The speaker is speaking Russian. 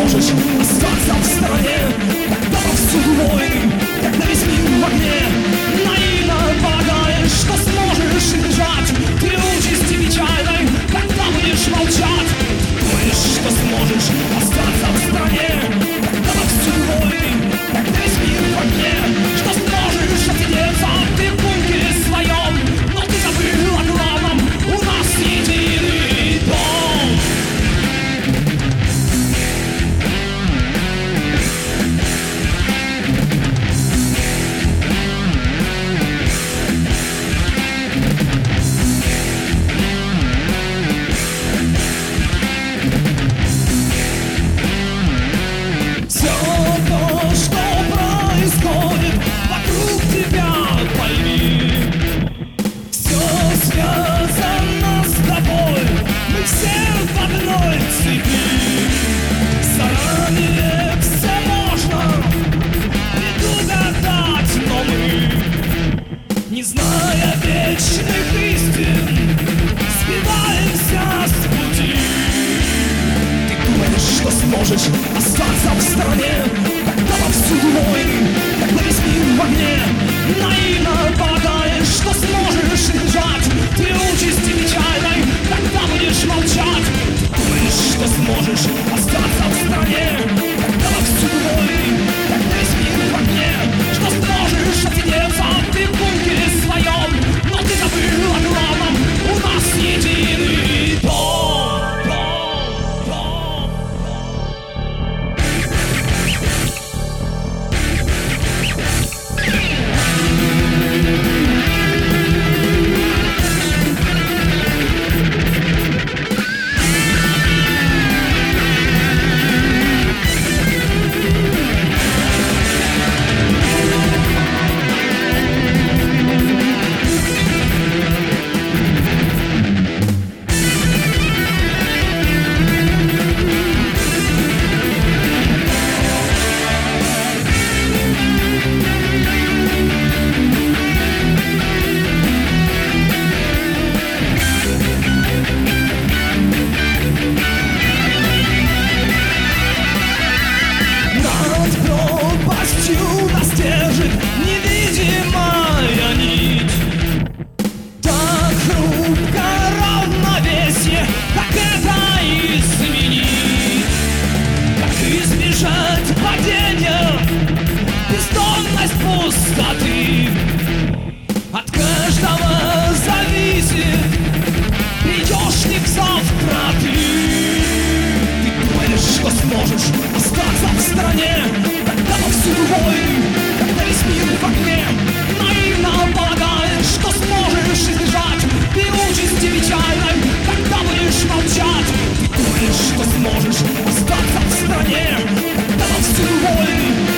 сможешь остаться в стороне, когда повсюду войны, когда весь мир в огне. Наивно полагаешь, что сможешь избежать ты участи печальной, когда будешь молчать. Думаешь, что сможешь остаться в стране, когда повсюду войны, когда весь мир в огне. Что сможешь отсидеться ты в бункере своем, но ты забыл о главном, у нас единый дом. Все то, что происходит вокруг тебя, пойми, все связано с тобой, мы все в одной цепи. Заранее все можно предугадать, но мы, не зная вечных истин, сбиваемся с пути. Ты думаешь, что сможешь остаться в стороне, когда повсюду войны, когда весь мир в огне. Наивно полагаешь, что сможешь избежать ты участи печальной, когда будешь молчать. Ты думаешь, что сможешь остаться в стороне, когда повсюду войны, когда весь мир в огне. Что сможешь отсидеться ты в бункере своем, но ты забыл о главном, у нас единый дом. Невидимая нить, так хрупко равновесие, как это изменить? Как избежать падения, бездонность пустоты? От каждого зависит, придешь ли завтра ты. Ты думаешь, что сможешь остаться в стороне, когда повсюду войны, когда весь мир в огне. Наивно полагаешь, что сможешь избежать ты участи печальной, когда будешь молчать. Ты думаешь, что сможешь остаться в стороне, когда повсюду войны,